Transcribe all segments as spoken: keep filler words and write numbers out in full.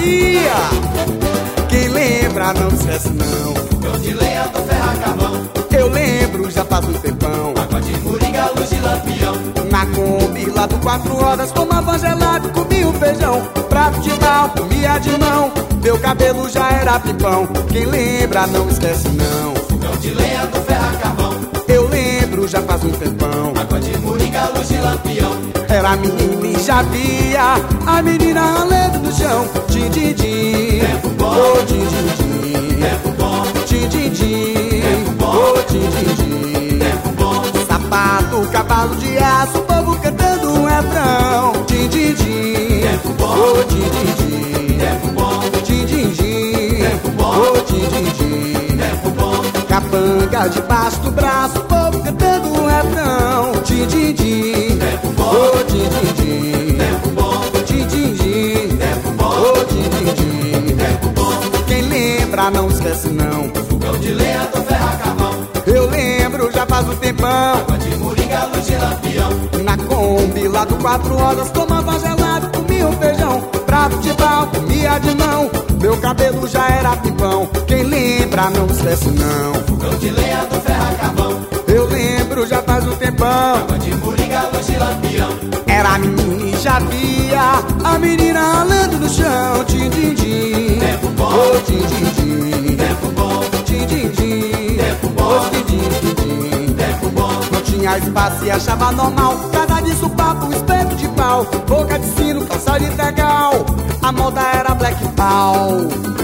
havia. Quem lembra não esquece não. Fogão de lenha do Ferracavão. Eu lembro, já faz um tempão. Água de moringa, luz de lampião. Na Kombi lá do quatro horas, tomava gelado, comia um feijão. Prato de pau, comia de mão. Meu cabelo já era pipão. Quem lembra não esquece não. Fogão de lenha do Ferracavão. Eu lembro, já faz um tempão. Água de moringa, luz de lampião. Era menina e já via a menina ralando no chão. Din, din, din. Tempo bom. Oh, din, din, din. Tempo bom. Din, din, din. Tempo bom. Oh, din, din, din. Tempo bom. Sapato, cavalo de aço, o povo cantando um refrão. Din, din, din. Tempo bom. Oh, din, din, din. Tempo bom. Din, din, din. Tempo bom. Oh, din, din, din. Tempo bom. Capanga debaixo do braço, o povo cantando um refrão. Din, din, din. Tempo bom. Oh, din, din, din. Tempo bom. Din, din, din. Tempo bom. Oh, din, din, din. Tempo bom. Quem lembra não esquece não. Fogão de lenha do Ferracavão. Eu lembro, já faz um tempão. Água de moringa, luz de lampião. Na Kombi lá do quatro horas, tomava gelado, comia um feijão. Prato de pau, comia de mão. Meu cabelo já era pipão. Quem lembra não esquece não. Fogão de lenha do Ferracavão. Eu lembro, já faz um tempão. Água de moringa, luz de lampião. Era a menina e já via a menina ralando no chão. Din, din, din. Tempo bom. Oh, din, din, din. Tempo bom. Din, din, din. Tempo bom. Oh, din, din, din. Tempo bom. Não tinha espaço e achava normal. Casa de supapo, espeto de pau. Boca de sino, calça de tegal. A moda era black pau.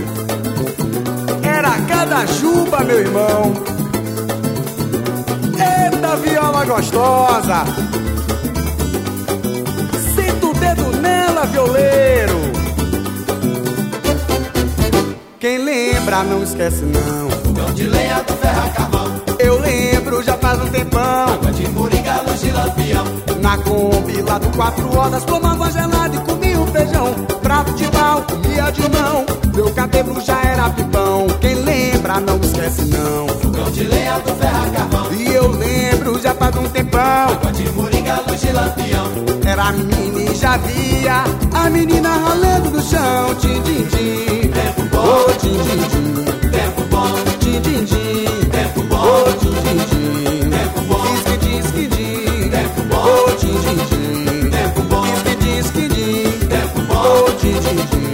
Era cada juba, meu irmão. Eita viola gostosa. Senta o dedo nela, violeiro. Quem lembra não esquece não. Fogão de lenha do Ferracavão. Eu lembro, já faz um tempão. Água de moringa, luz de lampião. Na Kombi lá do quatro horas, tomava gelado e comia um feijão. Prato de pau, comia de mão. Meu cabelo já era pipão. Quem lembra não esquece não. Fogão de lenha do Ferracavão. E eu lembro, já faz um tempão. Água de moringa, luz de lampião. Era a menina e já via a menina ralando no chão. Din, din, din. Tempo bom. Oh, din, din, din. Tempo bom. Din, din, din. Tempo bom. Oh, din, din, din. Tempo bom. Disque, disque, din. Tempo bom. Oh, din, din, din. Tempo bom. Disque, disque, din. Tempo bom. Oh, din, din, din.